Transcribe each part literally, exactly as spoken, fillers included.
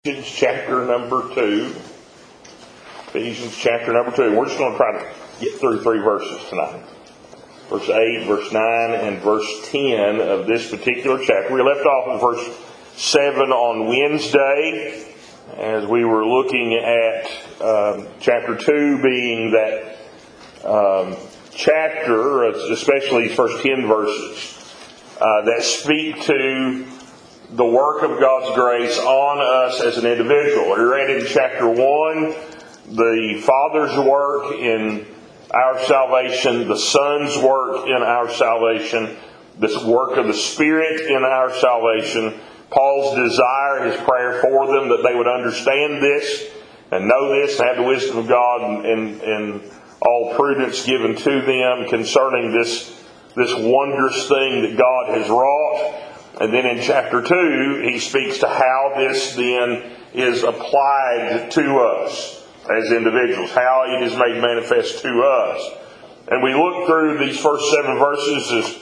Ephesians chapter number two. Ephesians chapter number two. We're just going to try to get through three verses tonight. Verse eight, verse nine, and verse ten of this particular chapter. We left off in verse seven on Wednesday as we were looking at um, chapter two being that um, chapter, especially these first ten verses, uh, that speak to the work of God's grace on us as an individual. We read in chapter one the Father's work in our salvation, the Son's work in our salvation, the work of the Spirit in our salvation, Paul's desire, his prayer for them, that they would understand this and know this and have the wisdom of God and, and, and all prudence given to them concerning this, this wondrous thing that God has wrought. And then in chapter two, he speaks to how this then is applied to us as individuals, how it is made manifest to us. And we look through these first seven verses as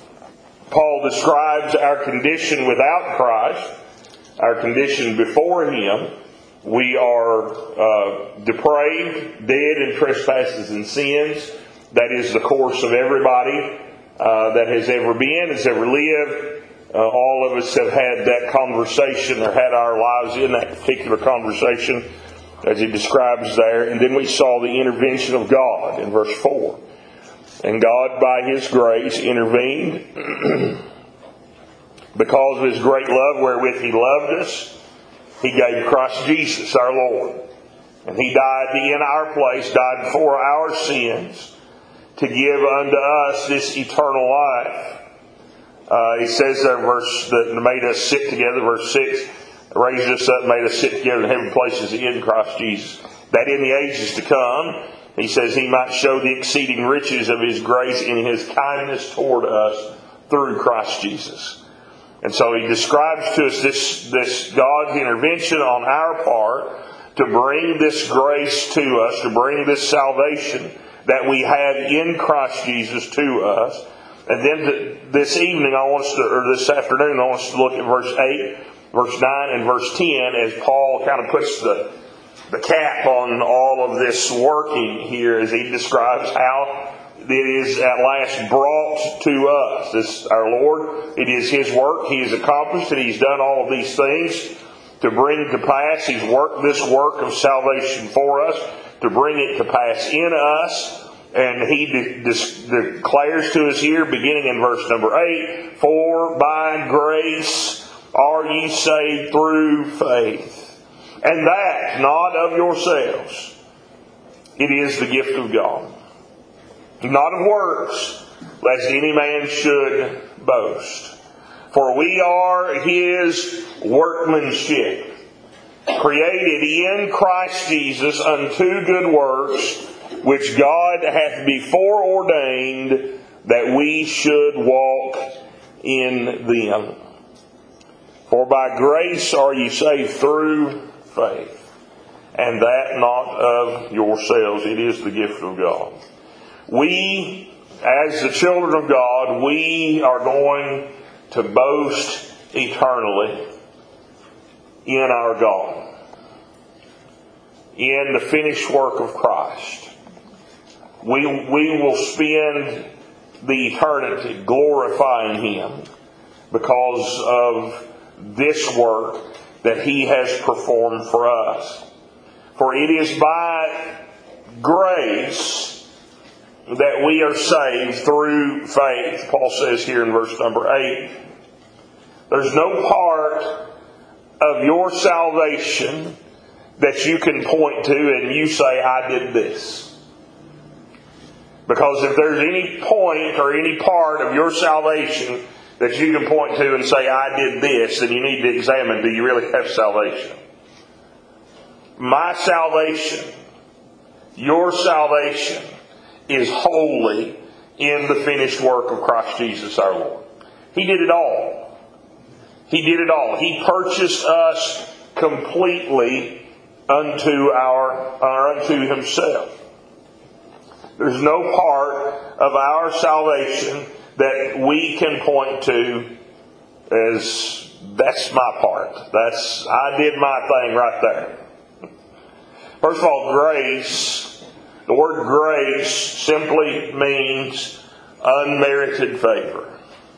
Paul describes our condition without Christ, our condition before Him. We are uh, depraved, dead in trespasses and sins. That is the course of everybody uh, that has ever been, has ever lived. Uh, all of us have had that conversation or had our lives in that particular conversation as he describes there. And then we saw the intervention of God in verse four. And God, by His grace, intervened because of His great love wherewith He loved us. He gave Christ Jesus, our Lord. And He died in our place, died for our sins, to give unto us this eternal life. Uh, he says there, verse that made us sit together, verse six, raised us up, made us sit together in heavenly places in Christ Jesus. That in the ages to come, he says, He might show the exceeding riches of His grace in His kindness toward us through Christ Jesus. And so he describes to us this, this God's intervention on our part to bring this grace to us, to bring this salvation that we have in Christ Jesus to us. And then this evening, I want us to, or this afternoon, I want us to look at verse eight, verse nine, and verse ten as Paul kind of puts the, the cap on all of this working here as he describes how it is at last brought to us. This, our Lord, it is His work. He has accomplished it. He's done all of these things to bring to pass. He's worked this work of salvation for us, to bring it to pass in us. And he de- de- declares to us here, beginning in verse number eight, For by grace are ye saved through faith, and that not of yourselves. It is the gift of God, not of works, lest any man should boast. For we are His workmanship, created in Christ Jesus unto good works, which God hath before ordained that we should walk in them. For by grace are ye saved through faith, and that not of yourselves. It is the gift of God. We, as the children of God, we are going to boast eternally in our God, in the finished work of Christ. We, we will spend the eternity glorifying Him because of this work that He has performed for us. For it is by grace that we are saved through faith. Paul says here in verse number eight, there's no part of your salvation that you can point to and you say, I did this. Because if there's any point or any part of your salvation that you can point to and say, I did this, then you need to examine, do you really have salvation? My salvation, your salvation, is wholly in the finished work of Christ Jesus our Lord. He did it all. He did it all. He purchased us completely unto our, or unto Himself. There's no part of our salvation that we can point to as that's my part. That's I did my thing right there. First of all, grace, the word grace simply means unmerited favor.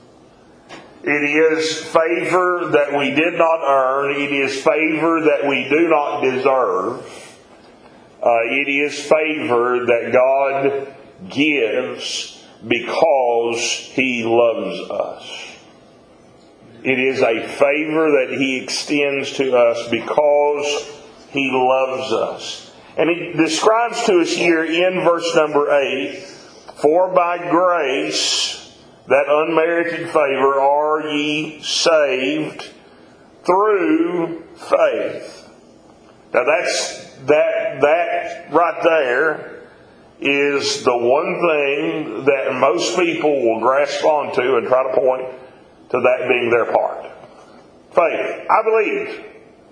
It is favor that we did not earn. It is favor that we do not deserve. Uh, it is favor that God gives because He loves us. It is a favor that He extends to us because He loves us. And He describes to us here in verse number eight, for by grace, that unmerited favor, are ye saved through faith. Now that's, that, that right there is the one thing that most people will grasp onto and try to point to that being their part. Faith. I believed.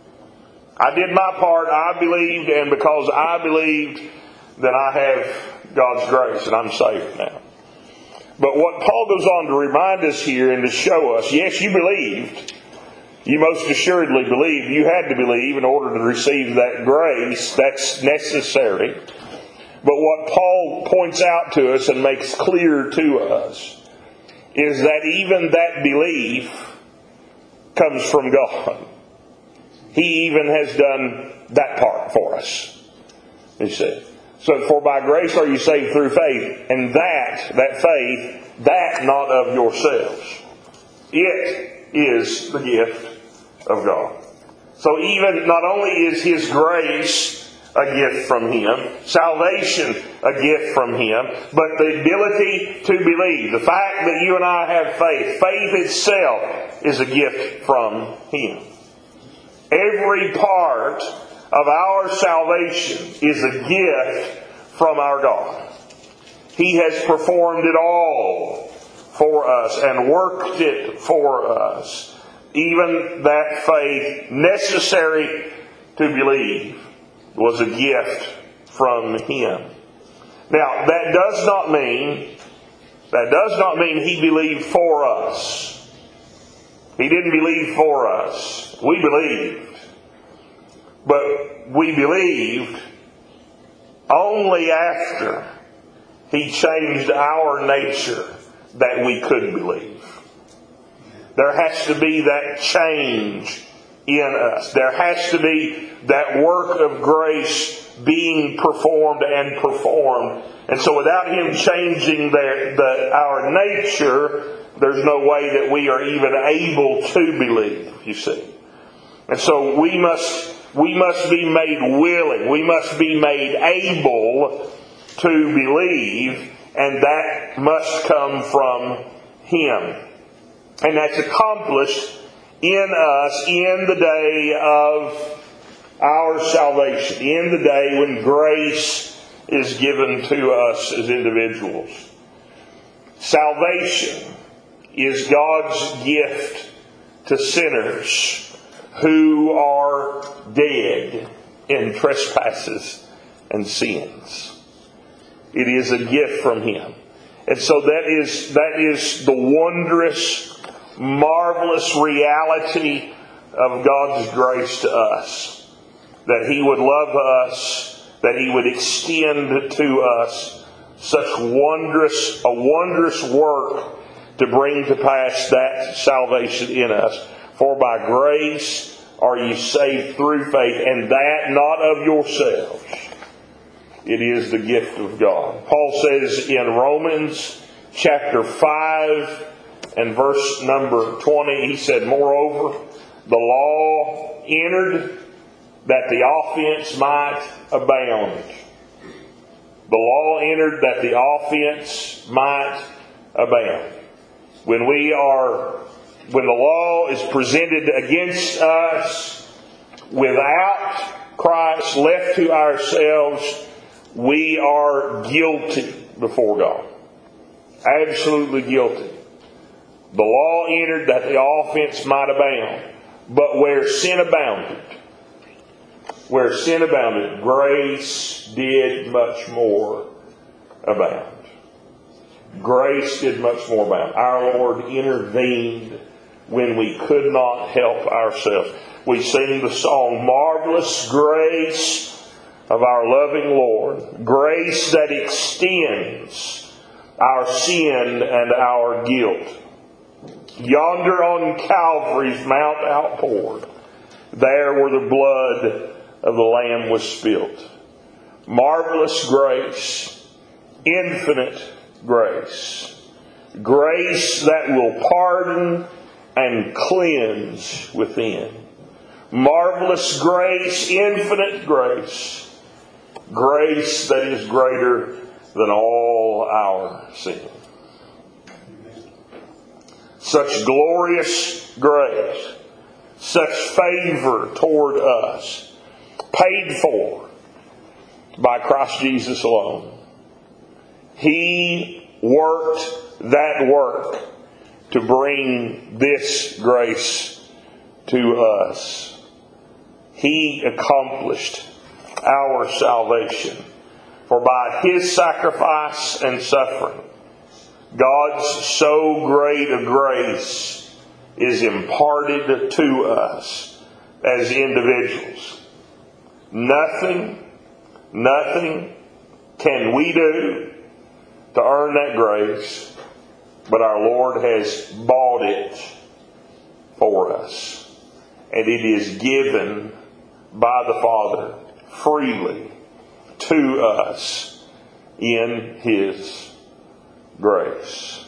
I did my part. I believed, and because I believed, then I have God's grace and I'm saved now. But what Paul goes on to remind us here and to show us, yes, you believed. You most assuredly believed. You had to believe in order to receive that grace. That's necessary. But what Paul points out to us and makes clear to us is that even that belief comes from God. He even has done that part for us. You see. So, for by grace are you saved through faith, and that, that faith, that not of yourselves. It is the gift of God. So even, not only is His grace a gift from Him, salvation a gift from Him, but the ability to believe, the fact that you and I have faith, faith itself is a gift from Him. Every part of our salvation is a gift from our God. He has performed it all for us and worked it for us. Even that faith necessary to believe was a gift from Him. Now, that does not mean, that does not mean He believed for us. He didn't believe for us. We believed. But we believed only after He changed our nature that we could believe. There has to be that change in us. There has to be that work of grace being performed and performed. And so without Him changing their, the, our nature, there's no way that we are even able to believe, you see. And so we must we must be made willing. We must be made able to believe, and that must come from Him. And that's accomplished in us in the day of our salvation, in the day when grace is given to us as individuals. Salvation is God's gift to sinners who are dead in trespasses and sins. It is a gift from Him. And so that is, that is the wondrous, marvelous reality of God's grace to us. That He would love us, that He would extend to us such wondrous, a wondrous work to bring to pass that salvation in us. For by grace are you saved through faith, and that not of yourselves. It is the gift of God. Paul says in Romans chapter five and verse number twenty, he said, moreover, the law entered that the offense might abound. The law entered that the offense might abound. When we are When the law is presented against us without Christ, left to ourselves, we are guilty before God. Absolutely guilty. The law entered that the offense might abound. But where sin abounded, where sin abounded, grace did much more abound. Grace did much more abound. Our Lord intervened when we could not help ourselves. We sing the song, Marvelous Grace of our loving Lord, grace that extends our sin and our guilt. Yonder on Calvary's mount outpoured, there where the blood of the Lamb was spilt. Marvelous grace, infinite grace, grace that will pardon and cleanse within. Marvelous grace, infinite grace, grace that is greater than all our sin. Such glorious grace, such favor toward us, paid for by Christ Jesus alone. He worked that work to bring this grace to us. He accomplished our salvation. For by His sacrifice and suffering, God's so great a grace is imparted to us as individuals. Nothing, nothing can we do to earn that grace, but our Lord has bought it for us. And it is given by the Father freely to us in His grace.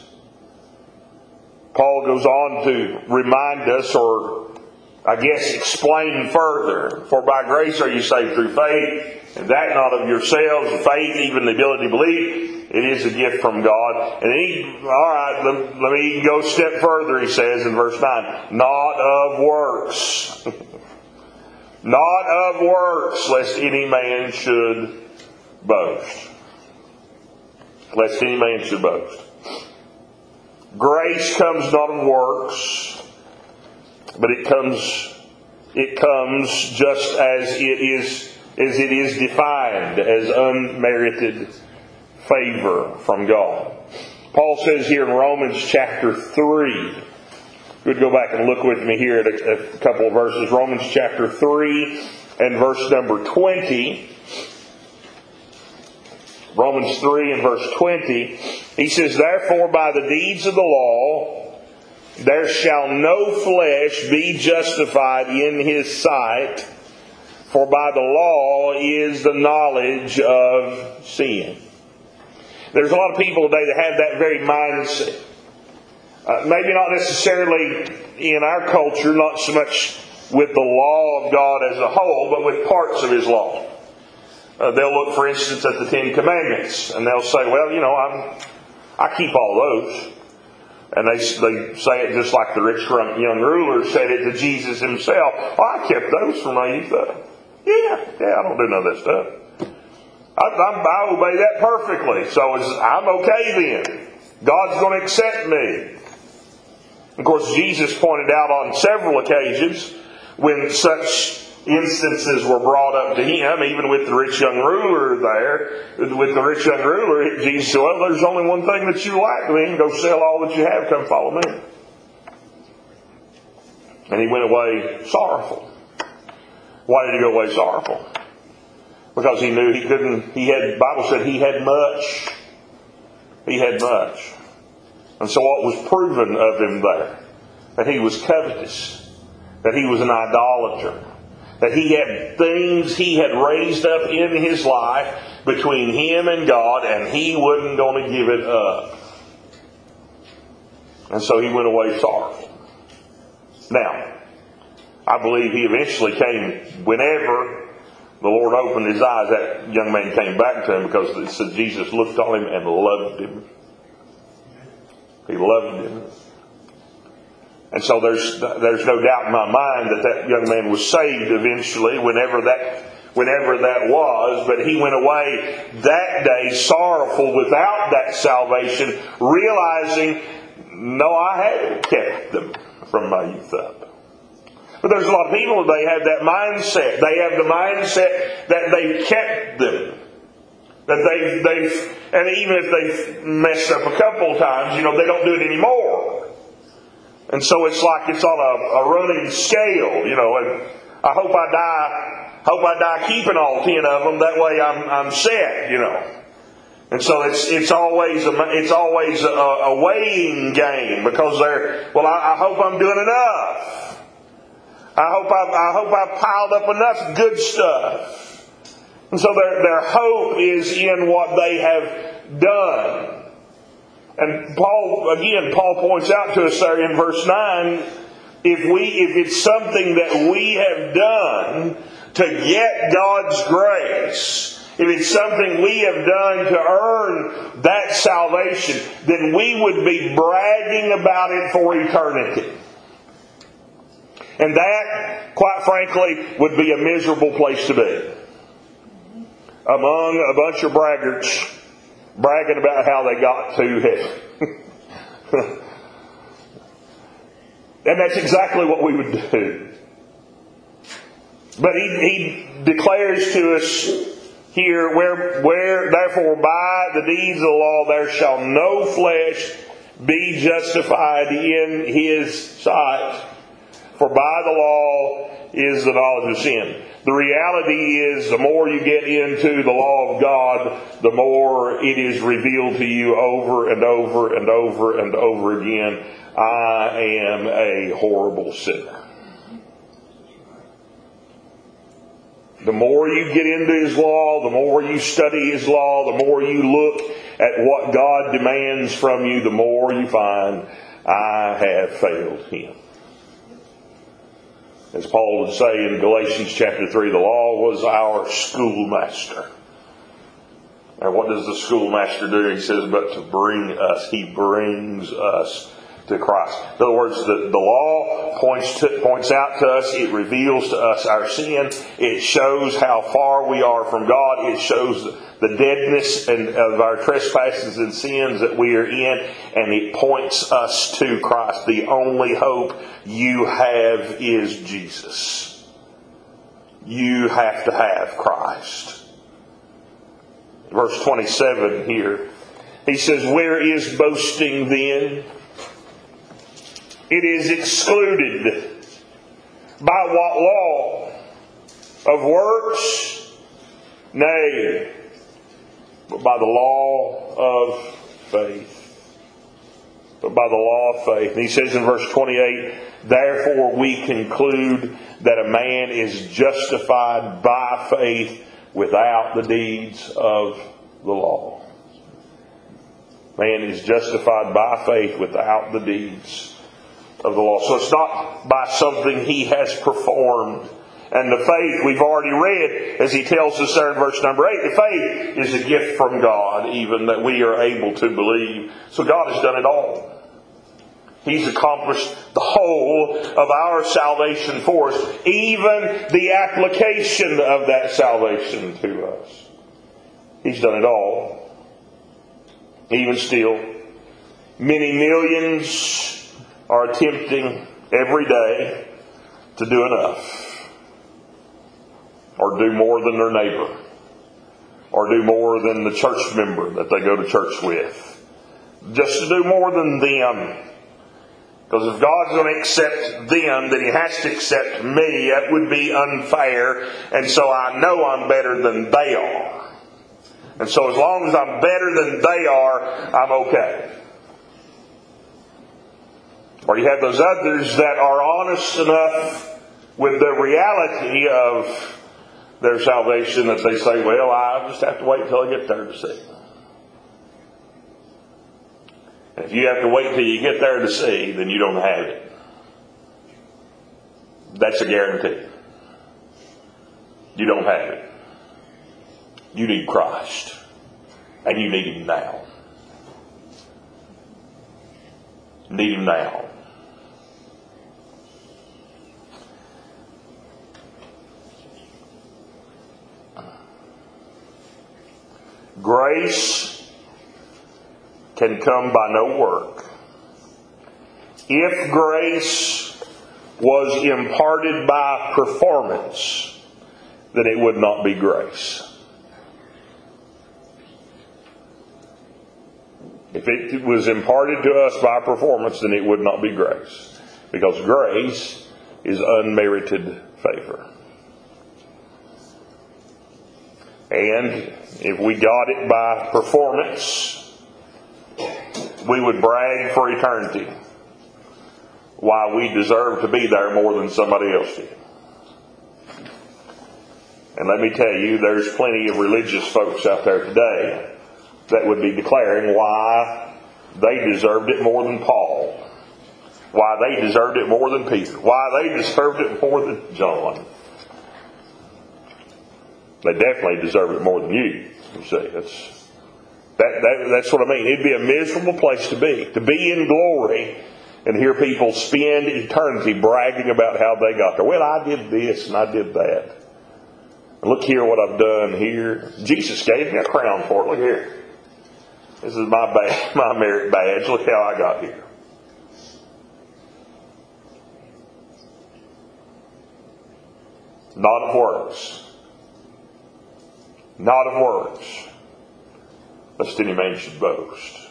Paul goes on to remind us, or I guess explain further, for by grace are you saved through faith, and that not of yourselves, faith, even the ability to believe, it is a gift from God. And he, alright, let, let me go a step further, he says in verse nine, not of works. Not of works, lest any man should boast. Lest any man should boast. Grace comes not of works, but it comes it comes just as it is as it is defined, as unmerited favor from God. Paul says here in Romans chapter three, we'd go back and look with me here at a, a couple of verses. Romans chapter three and verse number twenty. Romans three and verse twenty. He says, therefore by the deeds of the law there shall no flesh be justified in his sight, for by the law is the knowledge of sin. There's a lot of people today that have that very mindset. Uh, maybe not necessarily in our culture, not so much with the law of God as a whole, but with parts of His law. Uh, they'll look, for instance, at the Ten Commandments, and they'll say, well, you know, I'm, I keep all those. And they, they say it just like the rich young ruler said it to Jesus himself. Oh, I kept those from my youth up. Yeah, yeah, I don't do none of that stuff. I, I, I obey that perfectly, so it's, I'm okay then. God's going to accept me. Of course, Jesus pointed out on several occasions when such instances were brought up to Him, even with the rich young ruler there, with the rich young ruler, Jesus said, well, there's only one thing that you lack, then go sell all that you have, come follow me. And he went away sorrowful. Why did he go away sorrowful? Because he knew he couldn't, he had, the Bible said he had much. He had much. And so what was proven of him there? That he was covetous. That he was an idolater. That he had things he had raised up in his life between him and God, and he wasn't going to give it up. And so he went away sorrowful. Now, I believe he eventually came, whenever the Lord opened his eyes, that young man came back to him, because it said Jesus looked on him and loved him. He loved him. And so there's there's no doubt in my mind that that young man was saved eventually, whenever that whenever that was. But he went away that day sorrowful without that salvation, realizing, no, I haven't kept them from my youth up. But there's a lot of people today have that mindset. They have the mindset that they've kept them. That they've, they've, and even if they've messed up a couple of times, you know, they don't do it anymore. And so it's like it's on a, a running scale, you know, and I hope I die, hope I die keeping all ten of them. That way I'm, I'm set, you know. And so it's, it's always, a, it's always a, a weighing game because they're, well, I, I hope I'm doing enough. I hope I've, I hope I've piled up enough good stuff. And so their, their hope is in what they have done. And Paul, again, Paul points out to us there in verse nine, if we, if it's something that we have done to get God's grace, if it's something we have done to earn that salvation, then we would be bragging about it for eternity. And that, quite frankly, would be a miserable place to be. Among a bunch of braggarts bragging about how they got to heaven. And that's exactly what we would do. But he, he declares to us here, where, where therefore by the deeds of the law there shall no flesh be justified in his sight. For by the law is the knowledge of sin. The reality is, the more you get into the law of God, the more it is revealed to you over and over and over and over again, I am a horrible sinner. The more you get into His law, the more you study His law, the more you look at what God demands from you, the more you find, I have failed Him. As Paul would say in Galatians chapter three, the law was our schoolmaster. Now what does the schoolmaster do? He says, but to bring us, he brings us to Christ. In other words, the, the law points to, points out to us, it reveals to us our sin, it shows how far we are from God, it shows the deadness and, of our trespasses and sins that we are in, and it points us to Christ. The only hope you have is Jesus. You have to have Christ. Verse twenty-seven here, he says, where is boasting then? It is excluded. By what law? Of works? Nay, but by the law of faith. But by the law of faith. And he says in verse twenty-eight, therefore we conclude that a man is justified by faith without the deeds of the law. Man is justified by faith without the deeds of the law. So it's not by something he has performed. And the faith we've already read, as he tells us there in verse number eight, the faith is a gift from God, even that we are able to believe. So God has done it all. He's accomplished the whole of our salvation for us, even the application of that salvation to us. He's done it all. Even still, many millions are attempting every day to do enough. Or do more than their neighbor. Or do more than the church member that they go to church with. Just to do more than them. Because if God's going to accept them, then He has to accept me. That would be unfair. And so I know I'm better than they are. And so as long as I'm better than they are, I'm okay. Or you have those others that are honest enough with the reality of their salvation that they say, well, I just have to wait until I get there to see. And if you have to wait till you get there to see, then you don't have it. That's a guarantee. You don't have it. You need Christ. And you need Him now. Need Him now. Grace can come by no work. If grace was imparted by performance, then it would not be grace. If it was imparted to us by performance, then it would not be grace. Because grace is unmerited favor. And if we got it by performance, we would brag for eternity why we deserve to be there more than somebody else did. And let me tell you, there's plenty of religious folks out there today that would be declaring why they deserved it more than Paul, why they deserved it more than Peter, why they deserved it more than John. They definitely deserve it more than you. You see, that's that, that that's what I mean. It'd be a miserable place to be, to be in glory and hear people spend eternity bragging about how they got there. Well, I did this and I did that. Look here what I've done here. Jesus gave me a crown for it. Look here. This is my badge, my merit badge. Look how I got here. Not of works. Not of works, lest any man should boast.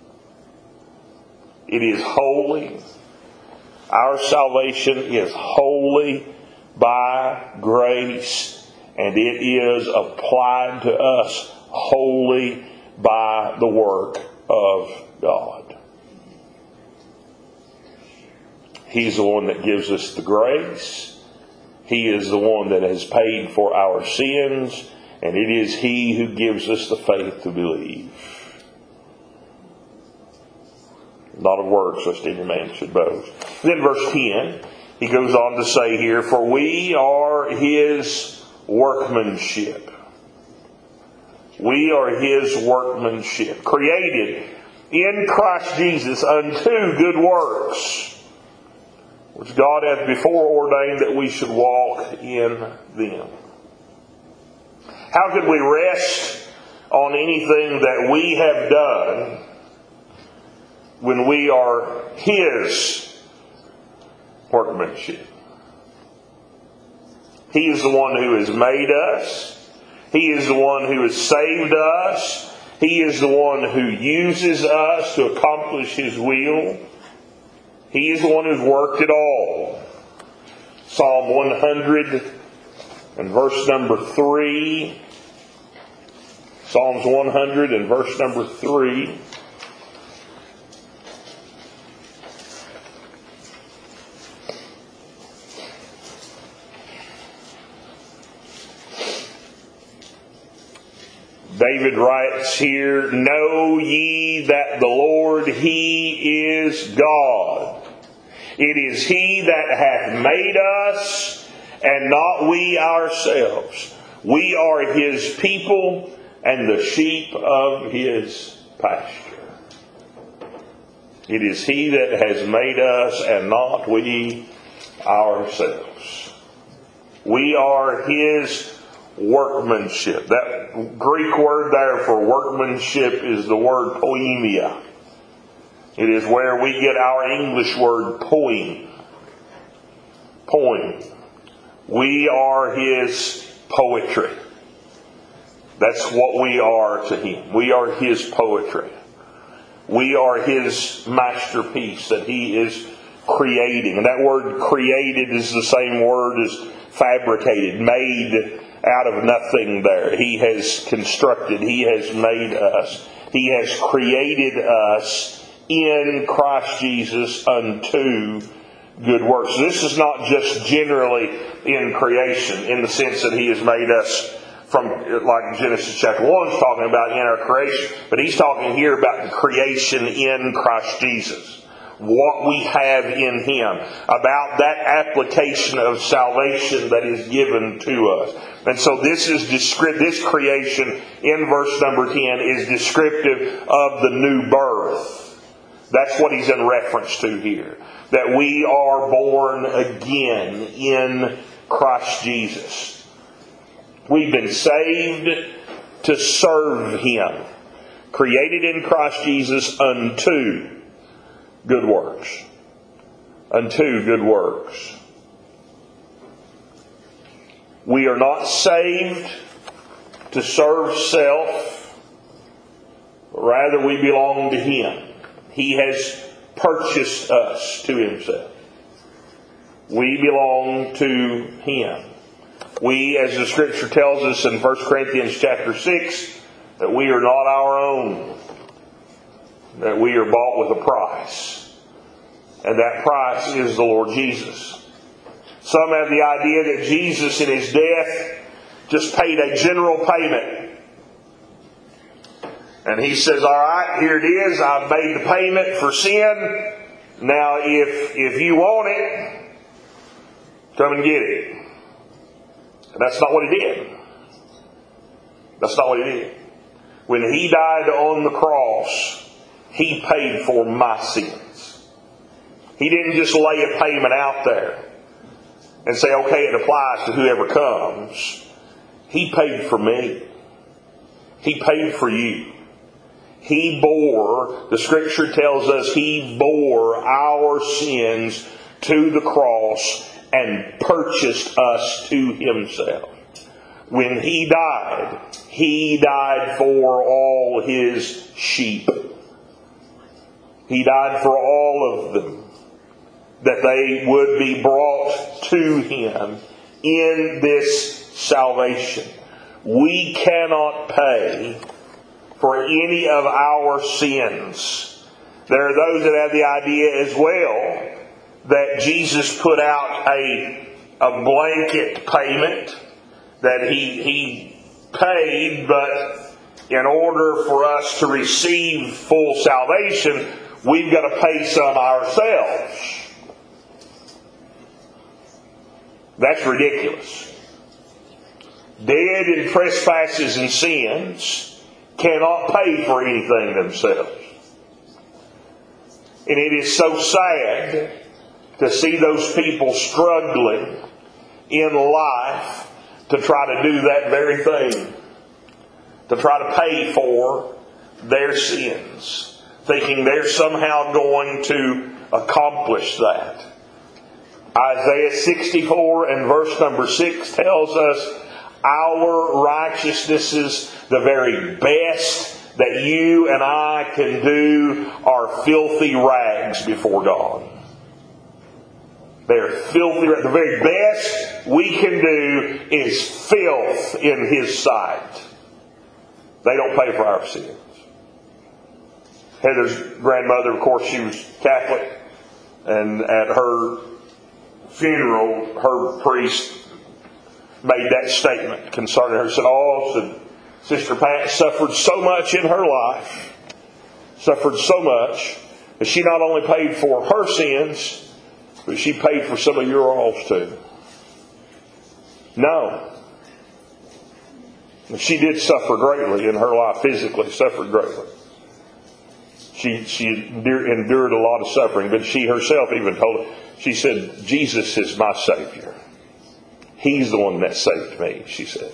It is holy. Our salvation is wholly by grace, and it is applied to us wholly by the work of God. He's the one that gives us the grace. He is the one that has paid for our sins. And it is He who gives us the faith to believe. Not of works, lest any man should boast. Then verse ten, he goes on to say here, for we are His workmanship. We are His workmanship, created in Christ Jesus unto good works, which God hath before ordained that we should walk in them. How could we rest on anything that we have done when we are His workmanship? He is the one who has made us. He is the one who has saved us. He is the one who uses us to accomplish His will. He is the one who's worked it all. Psalm one hundred and verse number three. Psalms one hundred and verse number three. David writes here, know ye that the Lord, He is God. It is He that hath made us, and not we ourselves. We are His people, and the sheep of His pasture. It is He that has made us, and not we ourselves. We are His workmanship. That Greek word there for workmanship is the word poemia. It is where we get our English word poem. Poem. We are His poetry. That's what we are to Him. We are His poetry. We are His masterpiece that He is creating. And that word created is the same word as fabricated, made out of nothing there. He has constructed, He has made us. He has created us in Christ Jesus unto good works. This is not just generally in creation, in the sense that He has made us from, like Genesis chapter one is talking about in our creation, but He's talking here about the creation in Christ Jesus. What we have in Him, about that application of salvation that is given to us. And so this is descript- this creation in verse number ten is descriptive of the new birth. That's what he's in reference to here. That we are born again in Christ Jesus. We've been saved to serve Him. Created in Christ Jesus unto good works. Unto good works. We are not saved to serve self, but rather we belong to Him. He has purchased us to Himself. We belong to Him. We, as the Scripture tells us in First Corinthians chapter six, that we are not our own. That we are bought with a price. And that price is the Lord Jesus. Some have the idea that Jesus in His death just paid a general payment. And He says, all right, here it is. I've made the payment for sin. Now, if, if you want it, come and get it. And that's not what He did. That's not what He did. When He died on the cross, He paid for my sins. He didn't just lay a payment out there and say, okay, it applies to whoever comes. He paid for me. He paid for you. He bore, the Scripture tells us, He bore our sins to the cross and purchased us to Himself. When He died, He died for all His sheep. He died for all of them, that they would be brought to Him in this salvation. We cannot pay for any of our sins. There are those that have the idea as well that Jesus put out a, a blanket payment, that he, he paid, but in order for us to receive full salvation, we've got to pay some ourselves. That's ridiculous. Dead in trespasses and sins cannot pay for anything themselves. And it is so sad to see those people struggling in life to try to do that very thing. To try to pay for their sins. Thinking they're somehow going to accomplish that. Isaiah sixty-four and verse number six tells us, our righteousnesses, the very best that you and I can do, are filthy rags before God. They're filthy rags. The very best we can do is filth in His sight. They don't pay for our sins. Heather's grandmother, of course, she was Catholic, and at her funeral, her priest made that statement concerning her. He said, oh, said, Sister Pat suffered so much in her life, suffered so much, that she not only paid for her sins, but she paid for some of your all's too. No. She did suffer greatly in her life, physically suffered greatly. She, she endured a lot of suffering, but she herself even told her, she said, Jesus is my Savior. He's the one that saved me, she said.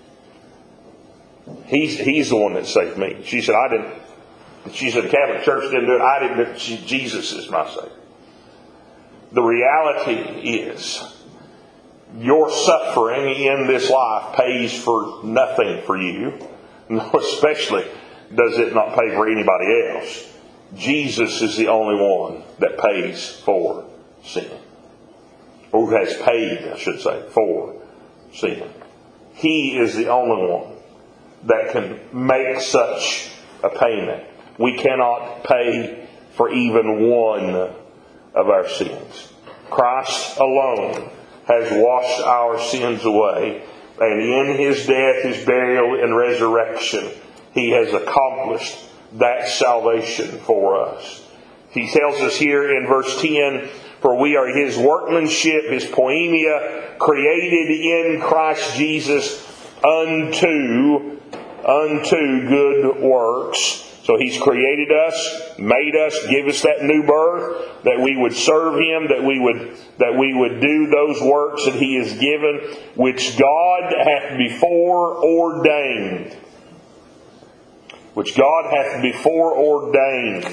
He's, he's the one that saved me. She said, I didn't, she said, the Catholic Church didn't do it. I didn't do it. She, Jesus is my Savior. The reality is, your suffering in this life pays for nothing for you. Especially does it not pay for anybody else. Jesus is the only one that pays for sin. Or who has paid, I should say, for sin. He is the only one that can make such a payment. We cannot pay for even one of our sins. Christ alone has washed our sins away, and in His death, His burial, and resurrection, He has accomplished that salvation for us. He tells us here in verse ten, for we are His workmanship, His poiema, created in Christ Jesus unto, unto good works. So He's created us, made us, give us that new birth, that we would serve Him, that we would, that we would do those works that He has given, which God hath before ordained. Which God hath before ordained.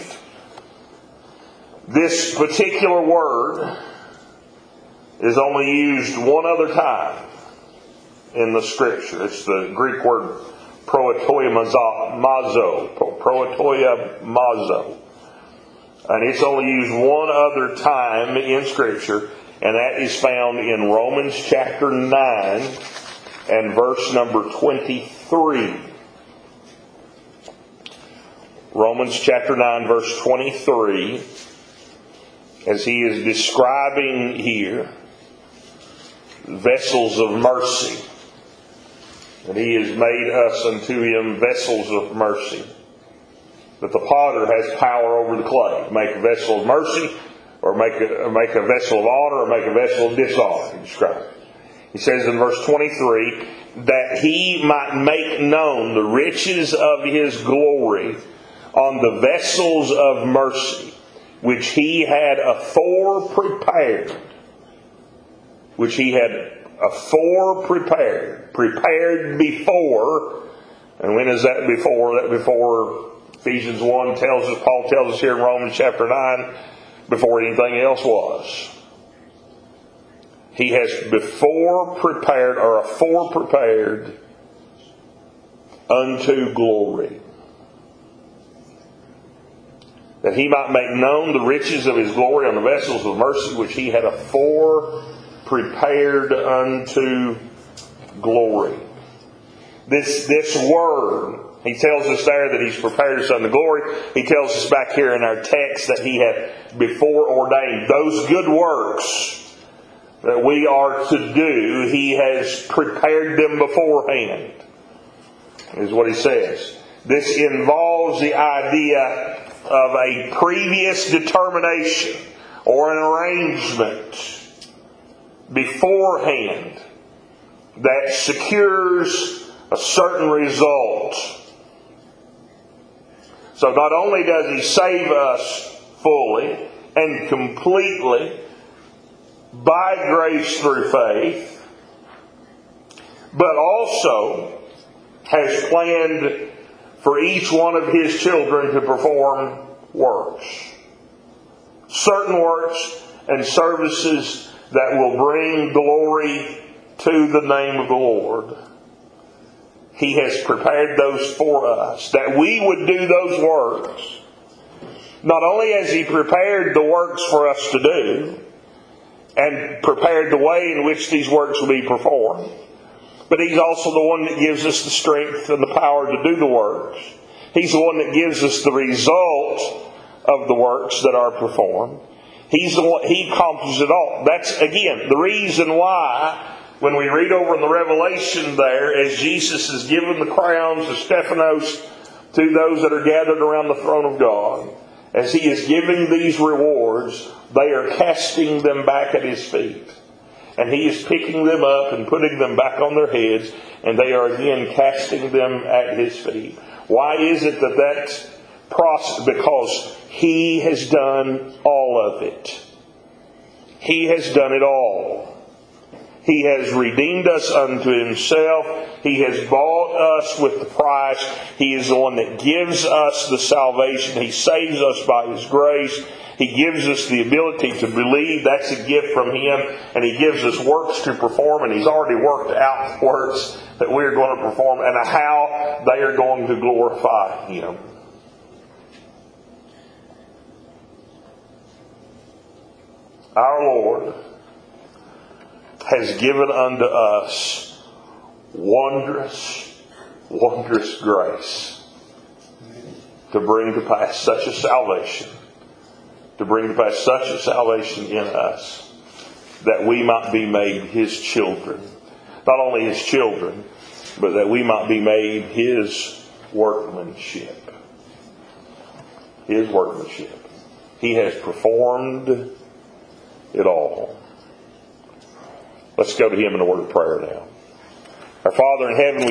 This particular word is only used one other time in the Scripture. It's the Greek word proetoia mazo. Proetoia mazo. And it's only used one other time in Scripture. And that is found in Romans chapter nine and verse number twenty-three. Romans chapter nine verse twenty-three, as he is describing here vessels of mercy. And he has made us unto him vessels of mercy. That the potter has power over the clay. Make a vessel of mercy, or make a, make a vessel of honor, or make a vessel of dishonor. He describes it. He says in verse twenty-three, that he might make known the riches of his glory on the vessels of mercy, which he had afore prepared. Which he had afore prepared. Prepared before. And when is that before? That before Ephesians one tells us, Paul tells us here in Romans chapter nine, before anything else was. He has before prepared, or afore prepared, unto glory. That he might make known the riches of his glory on the vessels of mercy, which he had afore prepared unto glory. This, this word, he tells us there that he's prepared us unto glory. He tells us back here in our text that he had before ordained those good works that we are to do. He has prepared them beforehand, is what he says. This involves the idea of a previous determination or an arrangement beforehand that secures a certain result. So not only does he save us fully and completely by grace through faith, but also has planned for each one of his children to perform works. Certain works and services that will bring glory to the name of the Lord. He has prepared those for us, that we would do those works. Not only has he prepared the works for us to do, and prepared the way in which these works will be performed, but he's also the one that gives us the strength and the power to do the works. He's the one that gives us the result of the works that are performed. He's the one, he accomplishes it all. That's, again, the reason why when we read over in the Revelation there, as Jesus is giving the crowns of Stephanos to those that are gathered around the throne of God, as he is giving these rewards, they are casting them back at his feet. And he is picking them up and putting them back on their heads, and they are again casting them at his feet. Why is it that that's process? Because he has done all of it. He has done it all. He has redeemed us unto himself. He has bought us with the price. He is the one that gives us the salvation. He saves us by his grace. He gives us the ability to believe. That's a gift from him. And he gives us works to perform. And he's already worked out works that we're going to perform and how they are going to glorify him. Our Lord has given unto us wondrous, wondrous grace to bring to pass such a salvation, to bring to pass such a salvation in us, that we might be made his children. Not only his children, but that we might be made his workmanship. His workmanship. He has performed it all. Let's go to him in a word of prayer now. Our Father in heaven, we